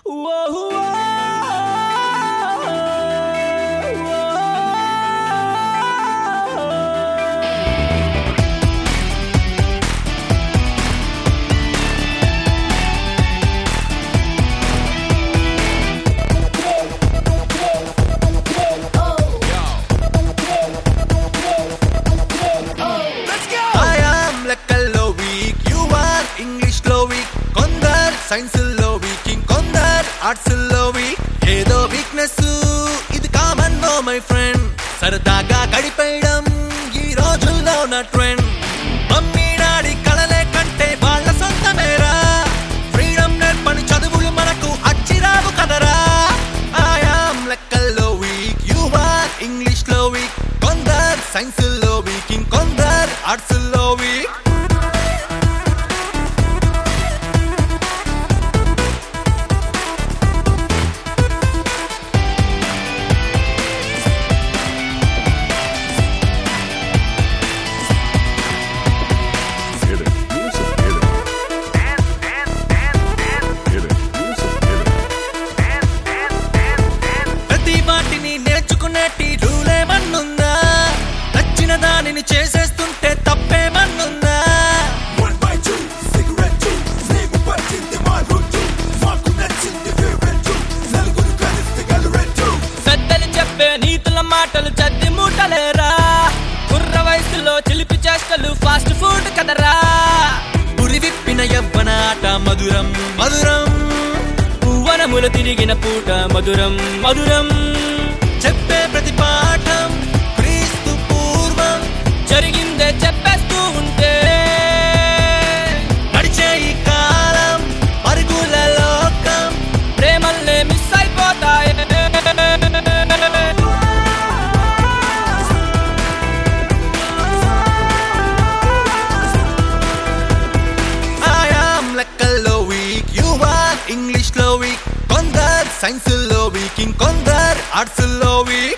science లో weak ఇంకొందర్ arts లో వీక్ ఏదో వీక్నెస్ ఇది కామన్ నో మై ఫ్రెండ్ సరదాగా గడిపేయడం ఈ రోజుల్లో నా ట్రెండ్ మమ్మీ డాడీ కలలే కంటే వాళ్ళ సొంతమేరా ఫ్రీడమ్ నేర్పని చదువులు మనకు అచ్చిరావు కదరా ఐయామ్ లెక్కల్లో వీక్ యు ఆర్ ఇంగ్లీష్ లో వీక్ కొందర్ సైన్స్ లో వీక్ ఇంకొందర్ ఆర్ట్స్ లో వీక్ దానిని చేసేస్తుంటే తప్పేమన్నుందా పెద్దలు చెప్పే నీతుల మాటలు చద్ది మూటలేరా కుర్ర వయసులో చిలిపి చేష్టలు ఫాస్ట్ ఫుడ్ కదరా పురి విప్పిన యవ్వన ఆట మధురం మధురం పువ్వనముల తిరిగిన పూట మధురం మధురం చెప్పే ప్రతి పాఠం జరిగిందే చెప్పేస్తూ ఉంటే నడిచే ఈ కాలం పరుగుల లోకం ప్రేమల్లే మిస్ అయిపోతాయి ఐయామ్ లెక్కల్లో వీక్ యు ఆర్ ఇంగ్లీష్ లో వీక్ కొందర్ సైన్స్ లో వీక్ ఇంకొందర్ ఆర్ట్స్ లో వీక్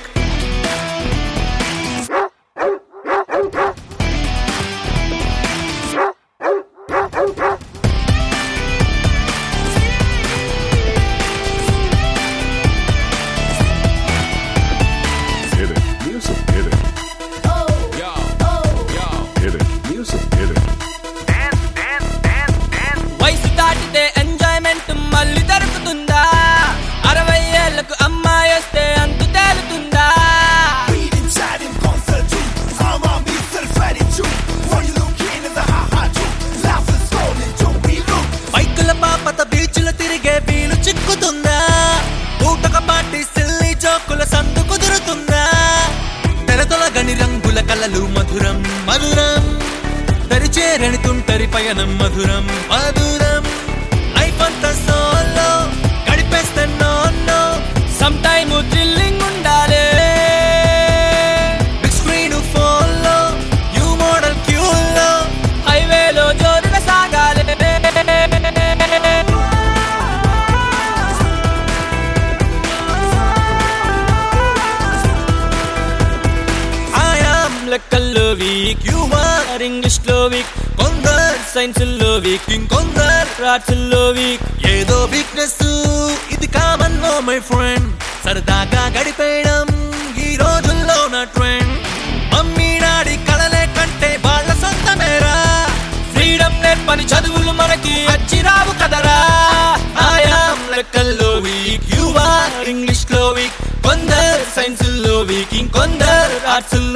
వయసు దాటితే ఎంజాయ్మెంట్ మళ్ళీ దొరుకుతుందా 60 ఏళ్లకు అమ్మాయి వస్తే అంతు తేలుతుందా బైకుల పాపత బీచ్లు తిరిగే వీలు చిక్కుతుందా పూటక పాటి సిల్లి జోకుల సందు కుదురుతుందా తెరతొలగని రంగుల కలలు మధురం మధురం దరిచేరని తుంటరి పయనం మధురం మధురం లైఫ్ అంతా సోలో గడిపేస్తే no no some time thrilling ఉండాలి బిగ్ స్క్రీన్ ఫోన్ లో న్యూ మోడల్ క్యూల్లో హైవేలో జోరుగా సాగాలి ఐయామ్ లెక్కల్లో వీక్ యు ఆర్ ఇంగ్లీష్ లో వీక్ కొందర్ సైన్స్ లో వీక్ ఇంకొందర్ ఆర్ట్స్ లో వీక్ ఏదో వీక్నెస్ ఇది కామన్ నో మై ఫ్రెండ్ సరదాగా గడిపేయడం ఈ రోజుల్లో నా ట్రెండ్ మమ్మీ డాడీ కలలే కంటే వాళ్ళ సొంతమేరా ఫ్రీడమ్ నేర్పని చదువులు మనకి అచ్చిరావు కదరా ఐయామ్ లెక్కల్లో వీక్ యు ఆర్ ఇంగ్లీష్ లో వీక్ కొందర్ సైన్స్ లో వీక్ ఇంకొందర్ ఆర్ట్స్